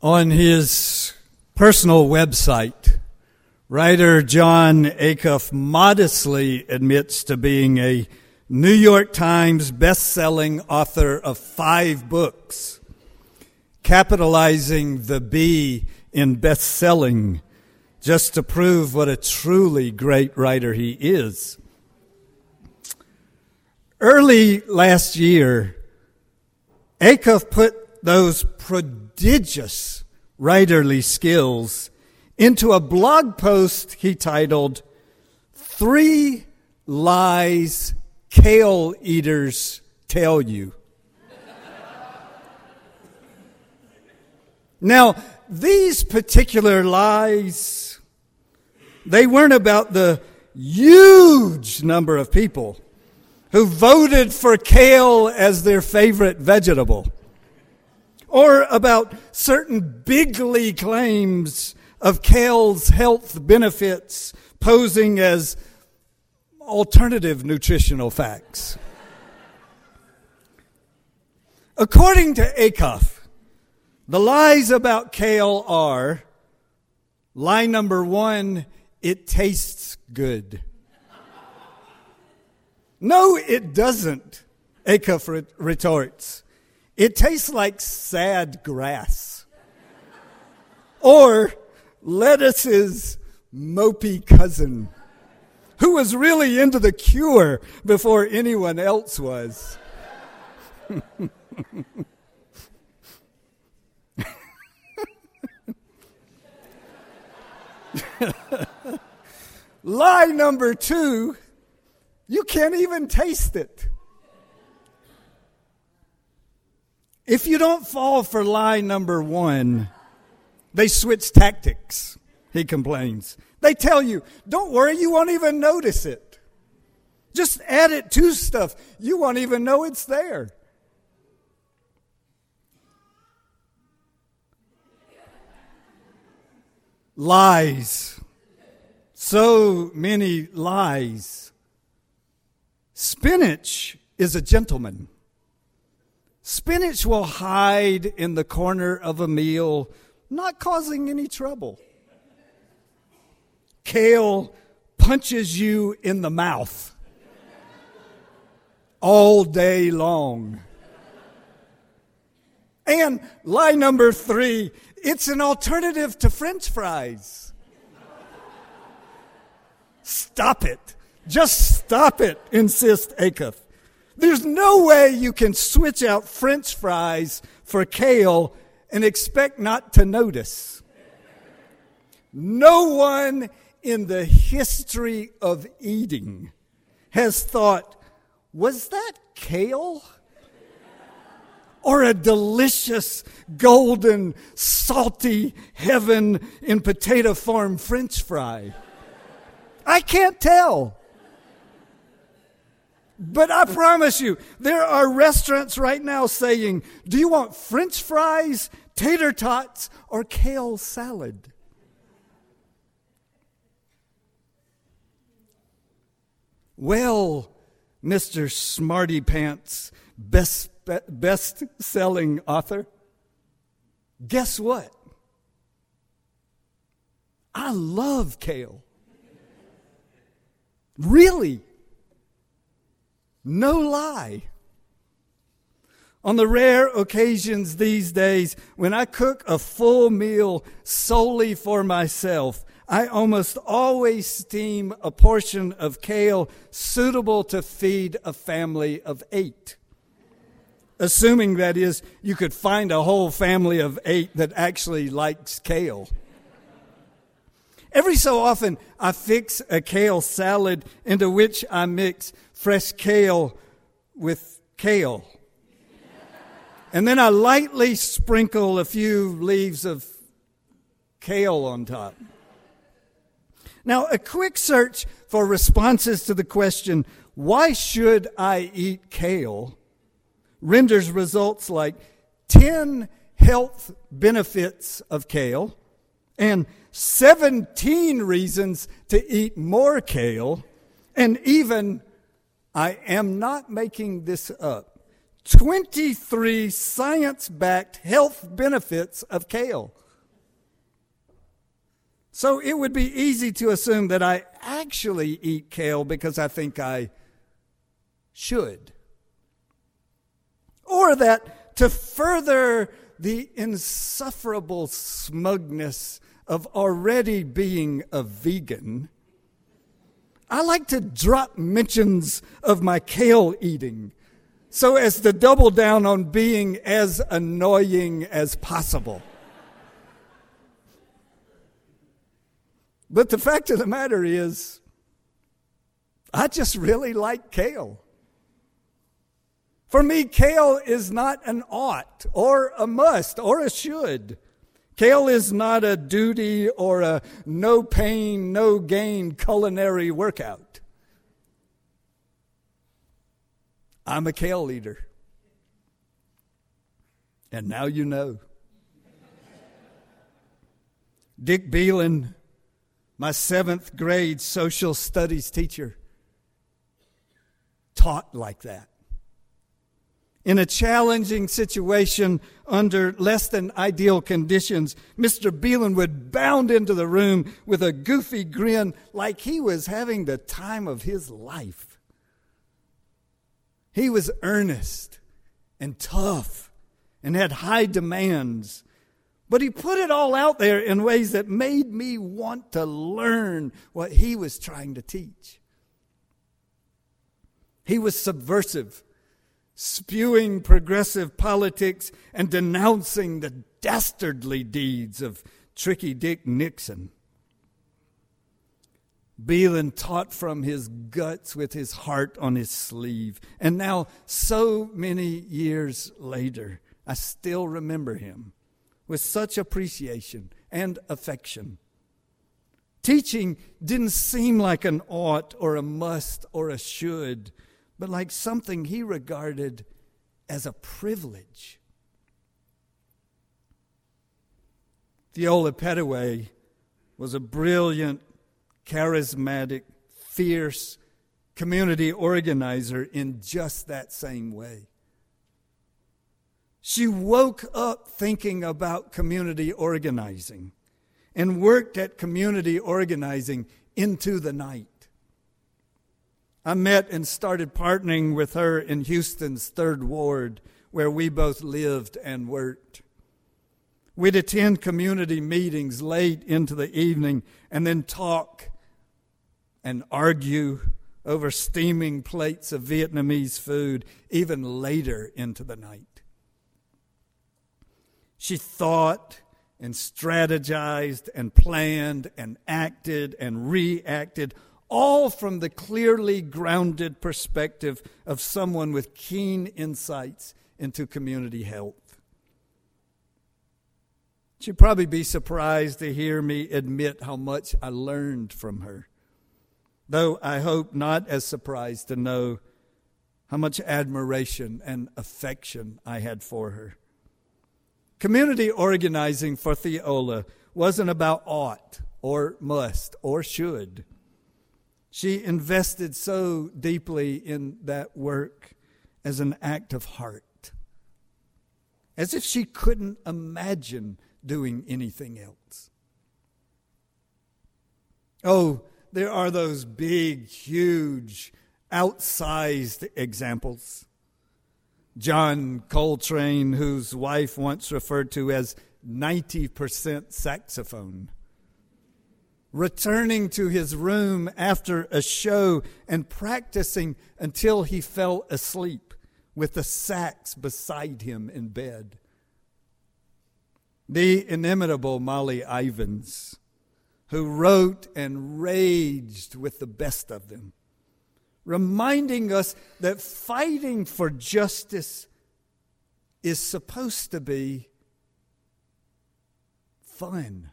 On his personal website, writer Jon Acuff modestly admits to being a New York Times best-selling author of 5 books, capitalizing the B in best-selling just to prove what a truly great writer he is. Early last year, Acuff put those prodigious writerly skills into a blog post he titled, 3 Lies Kale Eaters Tell You. Now, these particular lies, they weren't about the huge number of people who voted for kale as their favorite vegetable, or about certain bigly claims of kale's health benefits posing as alternative nutritional facts. According to Acuff, the lies about kale are: lie number 1, it tastes good. No, it doesn't, Acuff retorts. It tastes like sad grass. Or lettuce's mopey cousin, who was really into the cure before anyone else was. Lie number 2, you can't even taste it. If you don't fall for lie number 1, they switch tactics, he complains. They tell you, don't worry, you won't even notice it. Just add it to stuff. You won't even know it's there. Lies. So many lies. Spinach is a gentleman. Spinach will hide in the corner of a meal, not causing any trouble. Kale punches you in the mouth all day long. And lie number 3, it's an alternative to French fries. Stop it. Just stop it, insists Acuff. There's no way you can switch out French fries for kale and expect not to notice. No one in the history of eating has thought, was that kale? Or a delicious, golden, salty heaven in potato farm French fry? I can't tell. But I promise you, there are restaurants right now saying, do you want French fries, tater tots, or kale salad? Well, Mr. Smarty Pants, best-selling author, guess what? I love kale. Really? No lie. On the rare occasions these days when I cook a full meal solely for myself, I almost always steam a portion of kale suitable to feed a family of 8. Assuming, that is, you could find a whole family of 8 that actually likes kale. Every so often, I fix a kale salad into which I mix fresh kale with kale. And then I lightly sprinkle a few leaves of kale on top. Now, a quick search for responses to the question, why should I eat kale, renders results like 10 health benefits of kale and 17 reasons to eat more kale, and even, I am not making this up, 23 science-backed health benefits of kale. So it would be easy to assume that I actually eat kale because I think I should. Or that to further the insufferable smugness of already being a vegan, I like to drop mentions of my kale eating so as to double down on being as annoying as possible. But the fact of the matter is, I just really like kale. For me, kale is not an ought or a must or a should. Kale is not a duty or a no pain, no gain culinary workout. I'm a kale eater. And now you know. Dick Beelan, my 7th grade social studies teacher, taught like that. In a challenging situation under less than ideal conditions, Mr. Beelan would bound into the room with a goofy grin like he was having the time of his life. He was earnest and tough and had high demands, but he put it all out there in ways that made me want to learn what he was trying to teach. He was subversive, spewing progressive politics and denouncing the dastardly deeds of Tricky Dick Nixon. Beelan taught from his guts with his heart on his sleeve. And now, so many years later, I still remember him with such appreciation and affection. Teaching didn't seem like an ought or a must or a should, but like something he regarded as a privilege. Theola Pettaway was a brilliant, charismatic, fierce community organizer in just that same way. She woke up thinking about community organizing and worked at community organizing into the night. I met and started partnering with her in Houston's 3rd Ward, where we both lived and worked. We'd attend community meetings late into the evening and then talk and argue over steaming plates of Vietnamese food even later into the night. She thought and strategized and planned and acted and reacted, all from the clearly grounded perspective of someone with keen insights into community health. She'd probably be surprised to hear me admit how much I learned from her, though I hope not as surprised to know how much admiration and affection I had for her. Community organizing for Theola wasn't about ought or must or should. She invested so deeply in that work as an act of heart, as if she couldn't imagine doing anything else. Oh, there are those big, huge, outsized examples. John Coltrane, whose wife once referred to as 90% saxophone, returning to his room after a show and practicing until he fell asleep with the sax beside him in bed. The inimitable Molly Ivins, who wrote and raged with the best of them, reminding us that fighting for justice is supposed to be fun.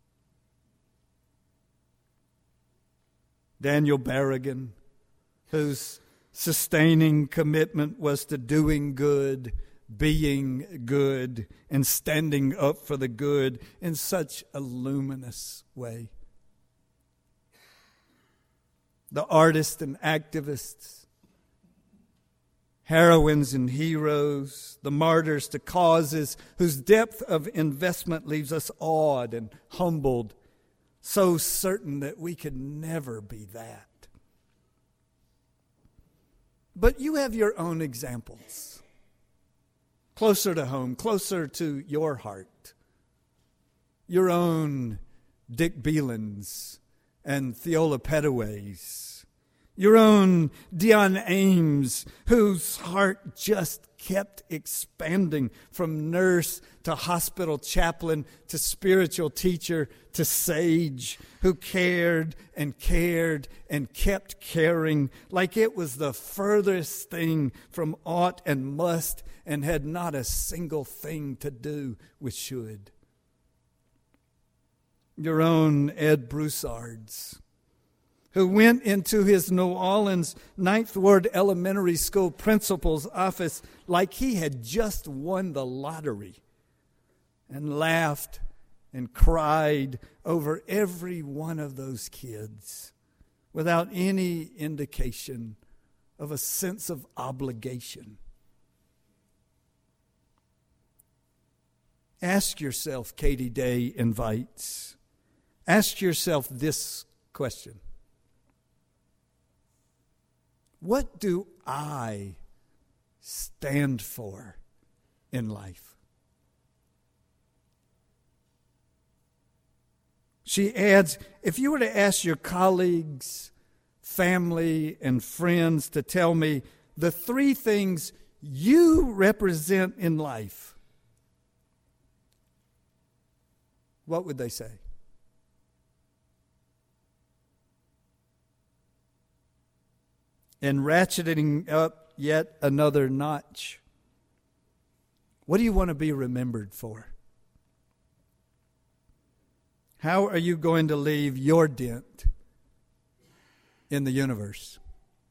Daniel Berrigan, whose sustaining commitment was to doing good, being good, and standing up for the good in such a luminous way. The artists and activists heroines and heroes, the martyrs to causes whose depth of investment leaves us awed and humbled, so certain that we could never be that. But you have your own examples, closer to home, closer to your heart. Your own Dick Belans and Theola Pettaways. Your own Dion Ames, whose heart just kept expanding from nurse to hospital chaplain to spiritual teacher to sage, who cared and cared and kept caring like it was the furthest thing from ought and must and had not a single thing to do with should. Your own Ed Broussard's, who went into his New Orleans Ninth Ward Elementary School principal's office like he had just won the lottery and laughed and cried over every one of those kids without any indication of a sense of obligation. Ask yourself, Katie Day invites, ask yourself this question. What do I stand for in life? She adds, if you were to ask your colleagues, family, and friends to tell me the three things you represent in life, what would they say? And ratcheting up yet another notch, what do you want to be remembered for? How are you going to leave your dent in the universe?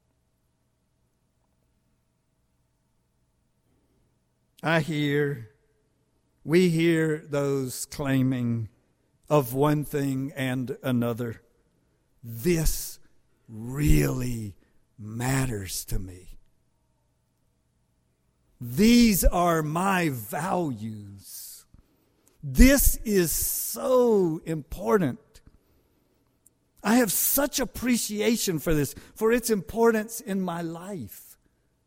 We hear those claiming of one thing and another. This really matters to me. These are my values. This is so important. I have such appreciation for this, for its importance in my life.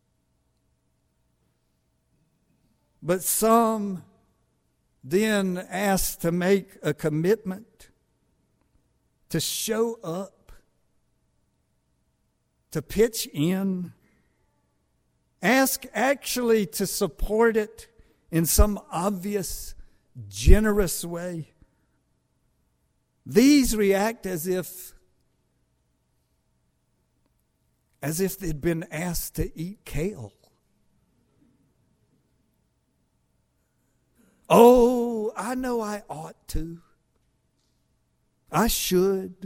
But some then ask to make a commitment, to show up, to pitch in, ask actually to support it in some obvious, generous way. These react as if they'd been asked to eat kale. Oh, I know I ought to. I should.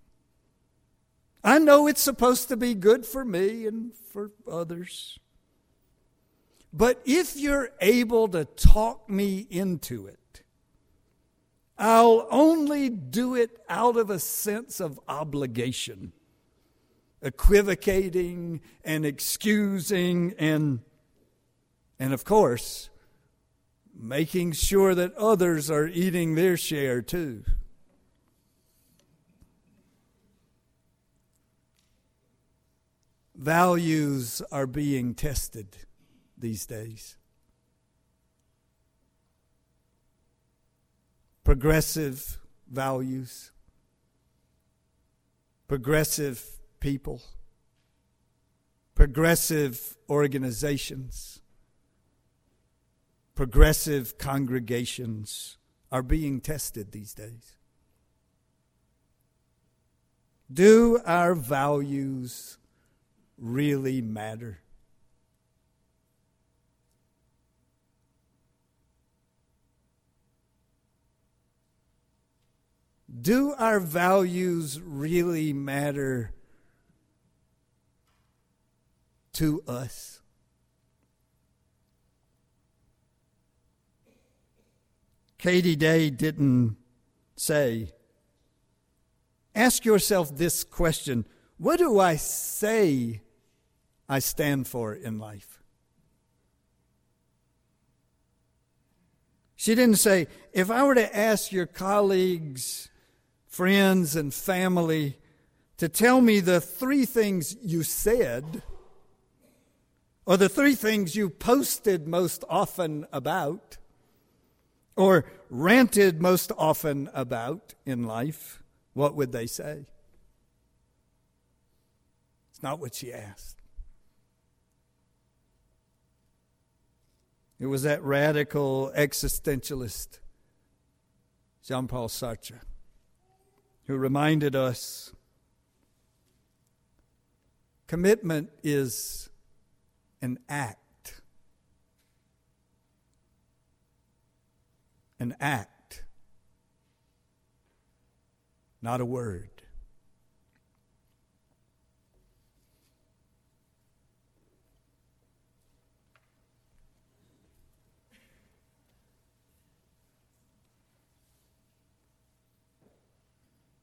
I know it's supposed to be good for me and for others. But if you're able to talk me into it, I'll only do it out of a sense of obligation, equivocating and excusing and of course, making sure that others are eating their share too. Values are being tested these days. Progressive values, progressive people, progressive organizations, progressive congregations are being tested these days. Do our values really matter? Do our values really matter to us? Katie Day didn't say, ask yourself this question, what do I say I stand for in life? She didn't say, if I were to ask your colleagues, friends, and family to tell me the 3 things you said, or the 3 things you posted most often about, or ranted most often about in life, what would they say? It's not what she asked. It was that radical existentialist, Jean-Paul Sartre, who reminded us commitment is an act. An act, not a word.